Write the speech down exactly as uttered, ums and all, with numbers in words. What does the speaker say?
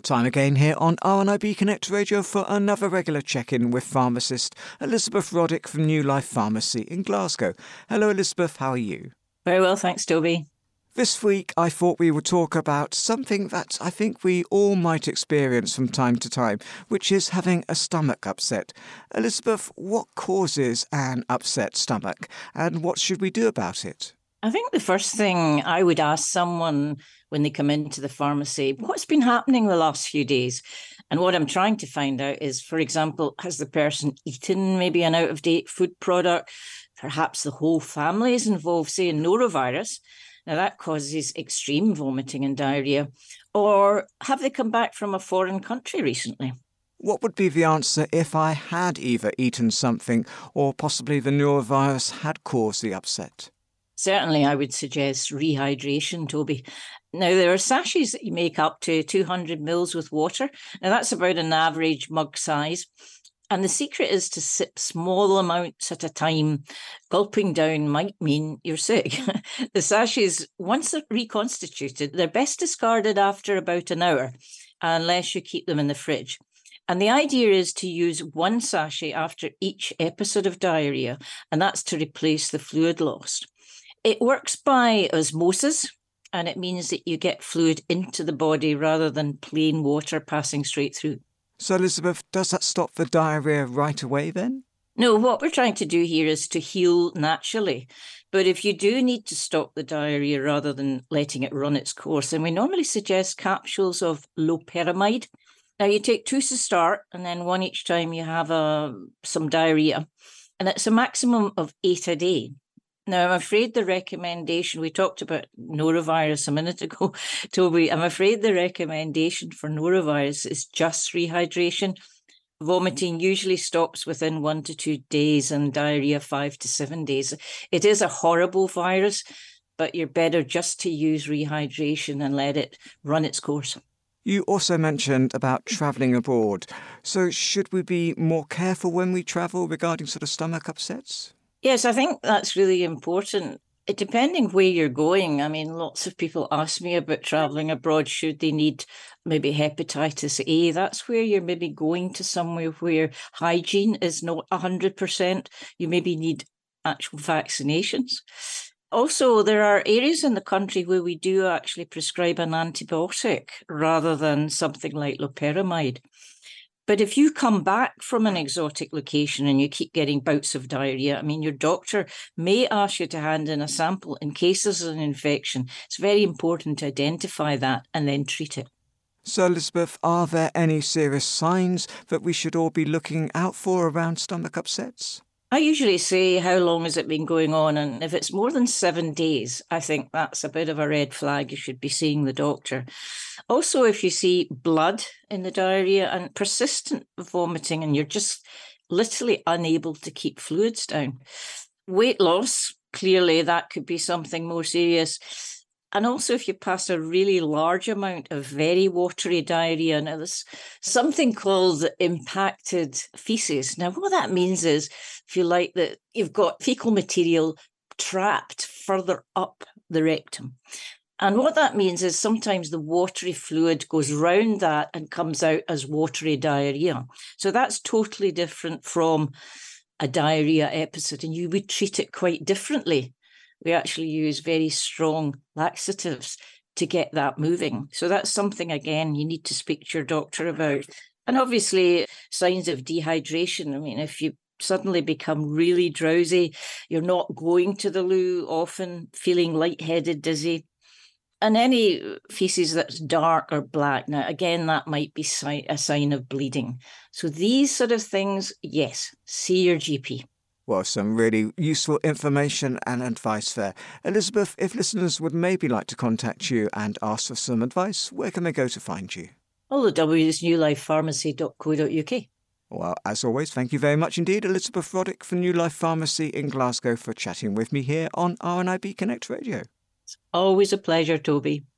Time again here on R N I B Connect Radio for another regular check-in with pharmacist Elizabeth Roddick from New Life Pharmacy in Glasgow. Hello Elizabeth, how are you? Very well, thanks Toby. This week I thought we would talk about something that I think we all might experience from time to time, which is having a stomach upset. Elizabeth, what causes an upset stomach and what should we do about it? I think the first thing I would ask someone when they come into the pharmacy, what's been happening the last few days? And what I'm trying to find out is, for example, has the person eaten maybe an out-of-date food product? Perhaps the whole family is involved, say, in norovirus. Now, that causes extreme vomiting and diarrhoea. Or have they come back from a foreign country recently? What would be the answer if I had either eaten something or possibly the norovirus had caused the upset? Certainly, I would suggest rehydration, Toby. Now, there are sachets that you make up to two hundred mils with water. Now, that's about an average mug size. And the secret is to sip small amounts at a time. Gulping down might mean you're sick. The sachets, once they're reconstituted, they're best discarded after about an hour, unless you keep them in the fridge. And the idea is to use one sachet after each episode of diarrhoea, and that's to replace the fluid lost. It works by osmosis, and it means that you get fluid into the body rather than plain water passing straight through. So, Elizabeth, does that stop the diarrhoea right away then? No, what we're trying to do here is to heal naturally. But if you do need to stop the diarrhoea rather than letting it run its course, then we normally suggest capsules of loperamide. Now, you take two to start, and then one each time you have uh, some diarrhoea. And it's a maximum of eight a day. Now, I'm afraid the recommendation, we talked about norovirus a minute ago, Toby, I'm afraid the recommendation for norovirus is just rehydration. Vomiting usually stops within one to two days and diarrhoea five to seven days. It is a horrible virus, but you're better just to use rehydration and let it run its course. You also mentioned about travelling abroad. So should we be more careful when we travel regarding sort of stomach upsets? Yes, I think that's really important. It, depending where you're going, I mean, lots of people ask me about travelling abroad. Should they need maybe hepatitis A? That's where you're maybe going to somewhere where hygiene is not one hundred percent. You maybe need actual vaccinations. Also, there are areas in the country where we do actually prescribe an antibiotic rather than something like loperamide. But if you come back from an exotic location and you keep getting bouts of diarrhoea, I mean, your doctor may ask you to hand in a sample in case there's an infection. It's very important to identify that and then treat it. So, Elizabeth, are there any serious signs that we should all be looking out for around stomach upsets? I usually say, how long has it been going on? And if it's more than seven days, I think that's a bit of a red flag. You should be seeing the doctor. Also, if you see blood in the diarrhoea and persistent vomiting and you're just literally unable to keep fluids down. Weight loss, clearly that could be something more serious. And also if you pass a really large amount of very watery diarrhoea, now there's something called impacted feces. Now what that means is, if you like, that you've got fecal material trapped further up the rectum. And what that means is sometimes the watery fluid goes round that and comes out as watery diarrhoea. So that's totally different from a diarrhoea episode, and you would treat it quite differently. We actually use very strong laxatives to get that moving. So that's something, again, you need to speak to your doctor about. And obviously, signs of dehydration. I mean, if you suddenly become really drowsy, you're not going to the loo often, feeling lightheaded, dizzy. And any feces that's dark or black, now, again, that might be a sign of bleeding. So these sort of things, yes, see your G P. Well, some really useful information and advice there. Elizabeth, if listeners would maybe like to contact you and ask for some advice, where can they go to find you? All the W is new life pharmacy dot co dot U K. Well, as always, thank you very much indeed, Elizabeth Roddick from New Life Pharmacy in Glasgow, for chatting with me here on R N I B Connect Radio. It's always a pleasure, Toby.